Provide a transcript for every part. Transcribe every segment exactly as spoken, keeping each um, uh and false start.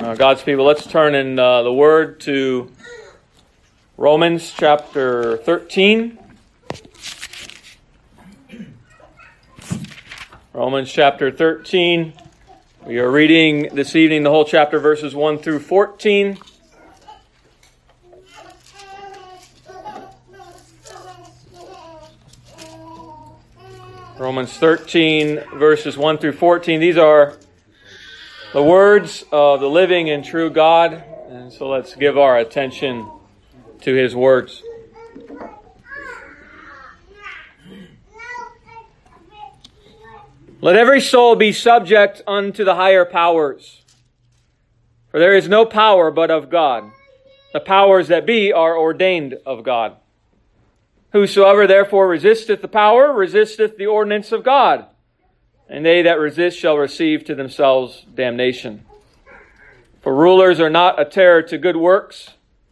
Uh, God's people, let's turn in uh, the Word to Romans chapter thirteen. Romans chapter thirteen. We are reading this evening the whole chapter, verses one through fourteen. Romans thirteen, verses one through fourteen. These are the words of the living and true God. And so let's give our attention to His words. Let every soul be subject unto the higher powers. For there is no power but of God. The powers that be are ordained of God. Whosoever therefore resisteth the power, resisteth the ordinance of God. And they that resist shall receive to themselves damnation. For rulers are not a terror to good works,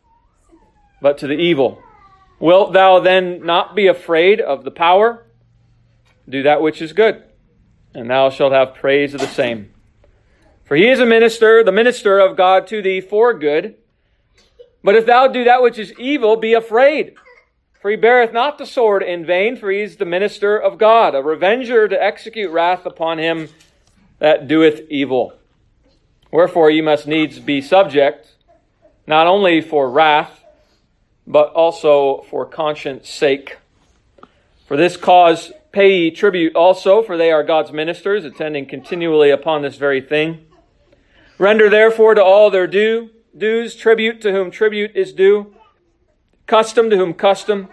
but to the evil. Wilt thou then not be afraid of the power? Do that which is good, and thou shalt have praise of the same. For he is a minister, the minister of God to thee for good. But if thou do that which is evil, be afraid. For he beareth not the sword in vain, for he is the minister of God, a revenger to execute wrath upon him that doeth evil. Wherefore ye must needs be subject, not only for wrath, but also for conscience sake. For this cause pay ye tribute also, for they are God's ministers, attending continually upon this very thing. Render therefore to all their due, dues, tribute to whom tribute is due, custom to whom custom,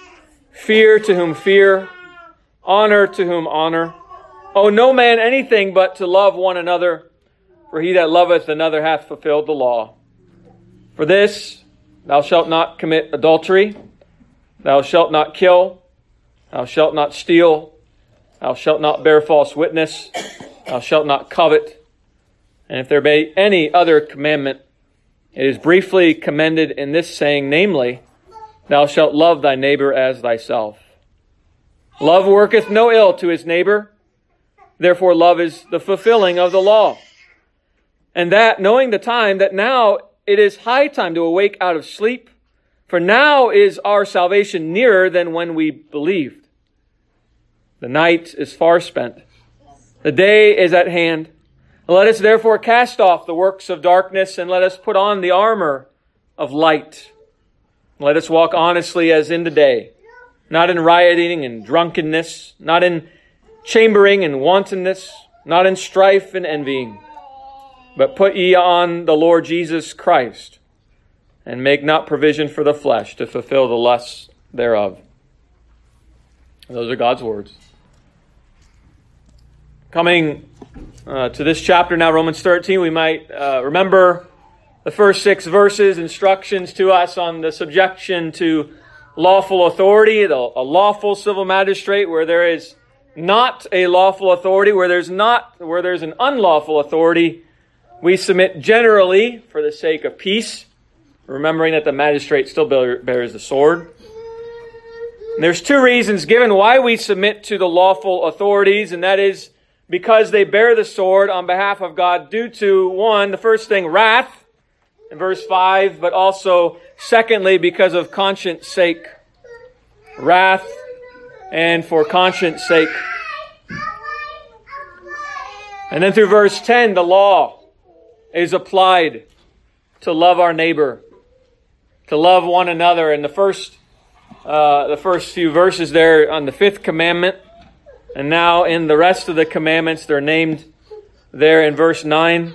fear to whom fear, honor to whom honor. Owe no man anything but to love one another, for he that loveth another hath fulfilled the law. For this, thou shalt not commit adultery, thou shalt not kill, thou shalt not steal, thou shalt not bear false witness, thou shalt not covet. And if there be any other commandment, it is briefly commended in this saying, namely, thou shalt love thy neighbor as thyself. Love worketh no ill to his neighbor. Therefore love is the fulfilling of the law. And that, knowing the time, that now it is high time to awake out of sleep. For now is our salvation nearer than when we believed. The night is far spent. The day is at hand. Let us therefore cast off the works of darkness, and let us put on the armor of light. Let us walk honestly as in the day, not in rioting and drunkenness, not in chambering and wantonness, not in strife and envying. But put ye on the Lord Jesus Christ, and make not provision for the flesh to fulfill the lusts thereof. Those are God's words. Coming uh, to this chapter now, Romans thirteen, we might uh, remember the first six verses, instructions to us on the subjection to lawful authority, a lawful civil magistrate where there is not a lawful authority, where there's not, where there's an unlawful authority. We submit generally for the sake of peace, remembering that the magistrate still bears the sword. And there's two reasons given why we submit to the lawful authorities, and that is because they bear the sword on behalf of God due to, one, the first thing, wrath, in verse five, but also, secondly, because of conscience sake. Wrath and for conscience sake. And then through verse ten, the law is applied to love our neighbor, to love one another. And the first, uh, the first few verses there on the fifth commandment, and now in the rest of the commandments, they're named there in verse nine.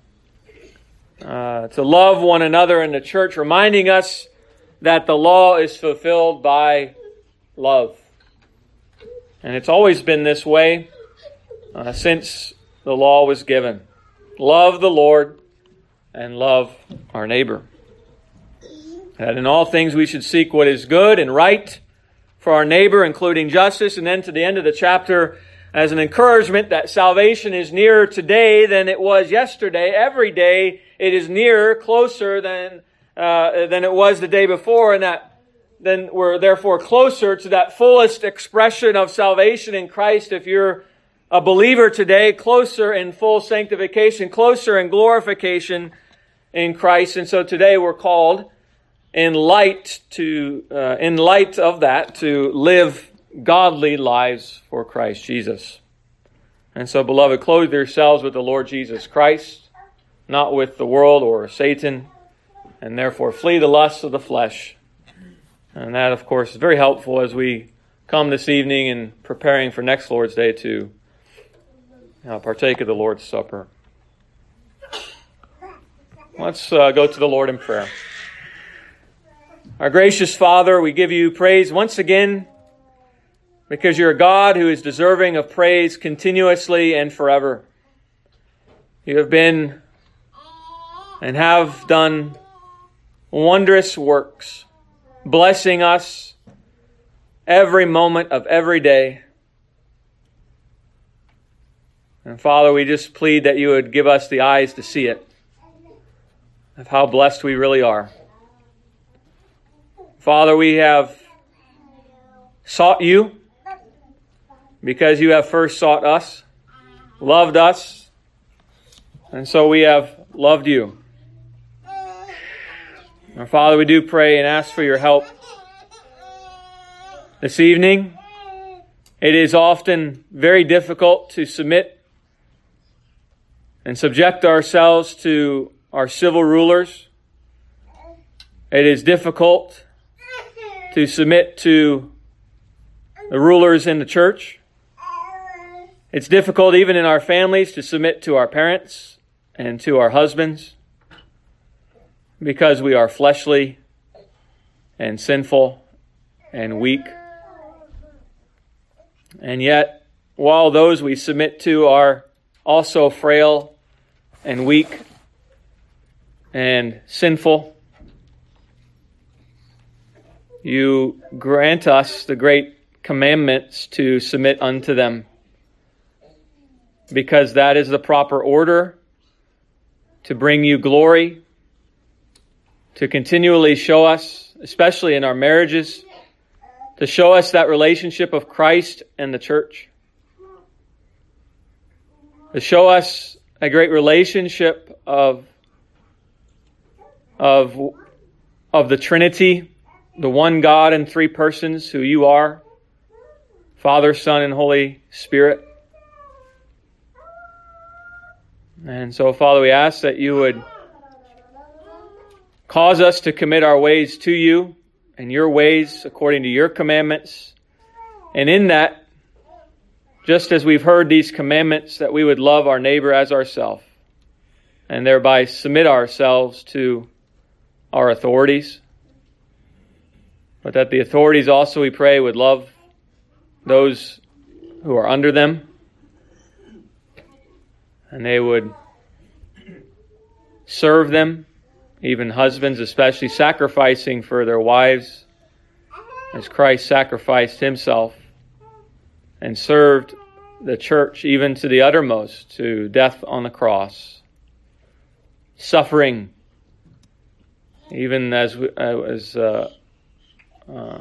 Uh, to love one another in the church, reminding us that the law is fulfilled by love. And it's always been this way uh, since the law was given. Love the Lord and love our neighbor. That in all things we should seek what is good and right for our neighbor, including justice. And then to the end of the chapter, as an encouragement that salvation is nearer today than it was yesterday. Every day it is nearer, closer than uh, than it was the day before, and that then we're therefore closer to that fullest expression of salvation in Christ. If you're a believer today, closer in full sanctification, closer in glorification in Christ. And so today we're called in light to, uh, in light of that, to live godly lives for Christ Jesus. And so, beloved, clothe yourselves with the Lord Jesus Christ, not with the world or Satan, and therefore flee the lusts of the flesh. And that, of course, is very helpful as we come this evening in preparing for next Lord's Day to uh, partake of the Lord's Supper. Let's uh, go to the Lord in prayer. Our gracious Father, we give you praise once again because you're a God who is deserving of praise continuously and forever. You have been and have done wondrous works, blessing us every moment of every day. And Father, we just plead that you would give us the eyes to see it, of how blessed we really are. Father, we have sought you because you have first sought us, loved us, and so we have loved you. Our Father, we do pray and ask for your help this evening. It is often very difficult to submit and subject ourselves to our civil rulers. It is difficult to submit to the rulers in the church. It's difficult even in our families to submit to our parents and to our husbands because we are fleshly and sinful and weak. And yet, while those we submit to are also frail and weak and sinful, you grant us the great commandments to submit unto them, because that is the proper order to bring you glory, to continually show us, especially in our marriages, to show us that relationship of Christ and the church, to show us a great relationship of, of, of the Trinity, the one God in three persons who you are, Father, Son, and Holy Spirit. And so, Father, we ask that you would cause us to commit our ways to you and your ways according to your commandments. And in that, just as we've heard these commandments, that we would love our neighbor as ourselves and thereby submit ourselves to our authorities. But that the authorities also, we pray, would love those who are under them. And they would serve them, even husbands especially, sacrificing for their wives as Christ sacrificed himself and served the church even to the uttermost, to death on the cross, suffering, even as as uh, uh,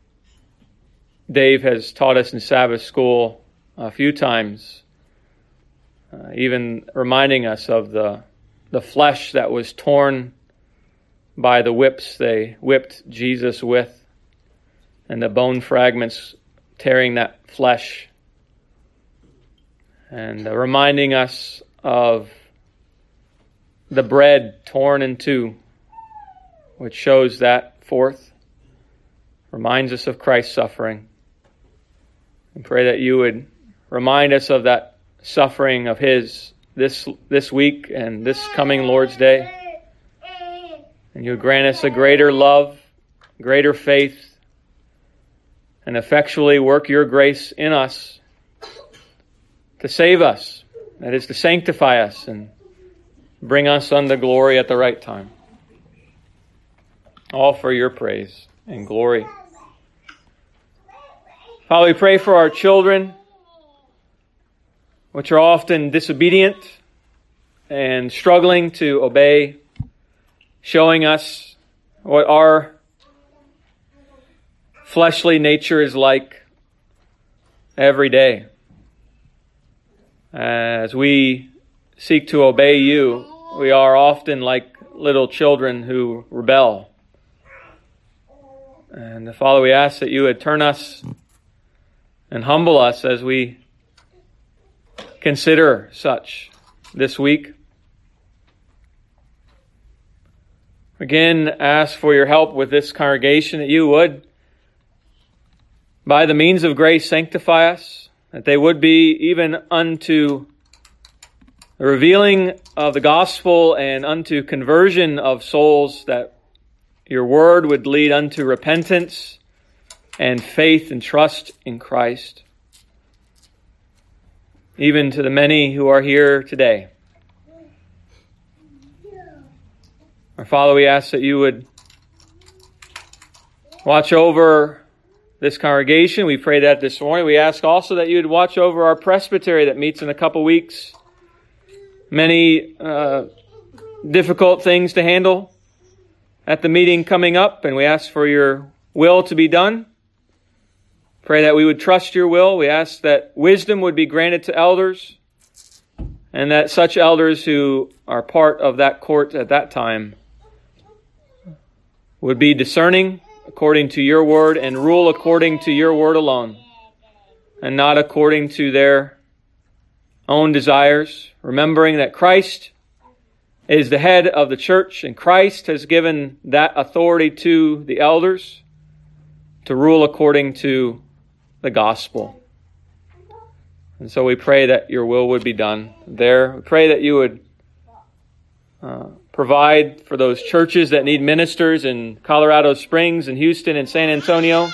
Dave has taught us in Sabbath school a few times. Uh, even reminding us of the the flesh that was torn by the whips they whipped Jesus with, and the bone fragments tearing that flesh, and uh, reminding us of the bread torn in two, which shows that forth, reminds us of Christ's suffering. And pray that you would remind us of that suffering of his this this week and this coming Lord's Day. And you grant us a greater love, greater faith, and effectually work your grace in us to save us, that is to sanctify us and bring us unto glory at the right time. All for your praise and glory. Father, we pray for our children, which are often disobedient and struggling to obey, showing us what our fleshly nature is like every day. As we seek to obey you, we are often like little children who rebel. And Father, we ask that you would turn us and humble us as we consider such this week. Again, ask for your help with this congregation, that you would, by the means of grace, sanctify us, that they would be even unto the revealing of the gospel and unto conversion of souls, that your word would lead unto repentance and faith and trust in Christ. Even to the many who are here today. Our Father, we ask that you would watch over this congregation. We pray that this morning. We ask also that you would watch over our presbytery that meets in a couple weeks. Many uh, difficult things to handle at the meeting coming up, and we ask for your will to be done. Pray that we would trust your will. We ask that wisdom would be granted to elders, and that such elders who are part of that court at that time would be discerning according to your word and rule according to your word alone, and not according to their own desires, remembering that Christ is the head of the church, and Christ has given that authority to the elders to rule according to the gospel. And so we pray that your will would be done there. We pray that you would uh, provide for those churches that need ministers in Colorado Springs and Houston and San Antonio.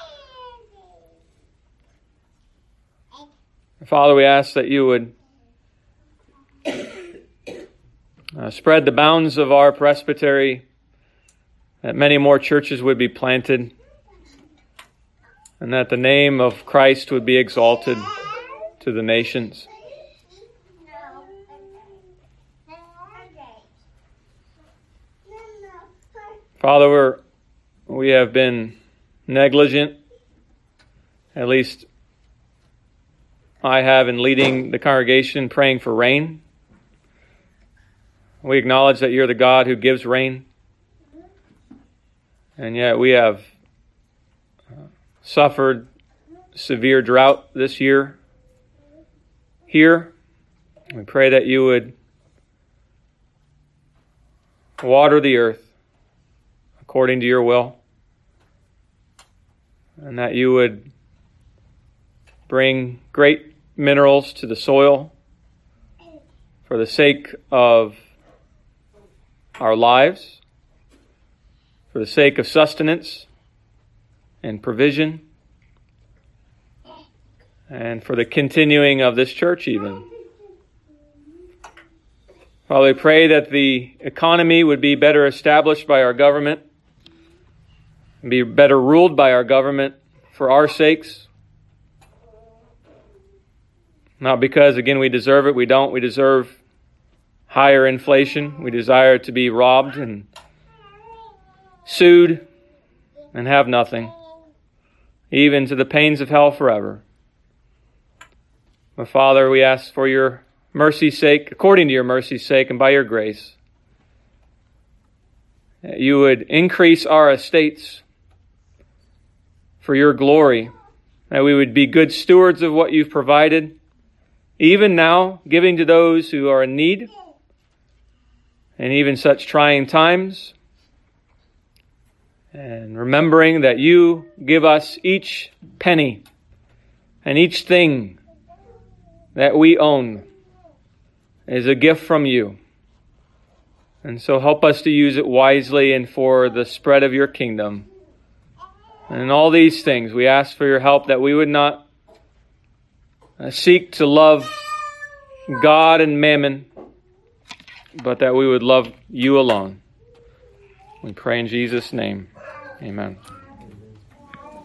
Father, we ask that you would uh, spread the bounds of our presbytery, that many more churches would be planted, and that the name of Christ would be exalted to the nations. Father, we're, we have been negligent, at least I have, in leading the congregation, praying for rain. We acknowledge that you're the God who gives rain, and yet we have suffered severe drought this year here. We pray that you would water the earth according to your will, and that you would bring great minerals to the soil for the sake of our lives, for the sake of sustenance and provision, and for the continuing of this church even. Father, we pray that the economy would be better established by our government, and be better ruled by our government for our sakes. Not because, again, we deserve it. We don't. We deserve higher inflation. We desire to be robbed and sued and have nothing, even to the pains of hell forever. But Father, we ask for your mercy's sake, according to your mercy's sake and by your grace, that you would increase our estates for your glory, that we would be good stewards of what you've provided, even now, giving to those who are in need, and even such trying times, and remembering that you give us each penny and each thing that we own is a gift from you. And so help us to use it wisely and for the spread of your kingdom. And in all these things, we ask for your help, that we would not seek to love God and mammon, but that we would love you alone. We pray in Jesus' name. Amen.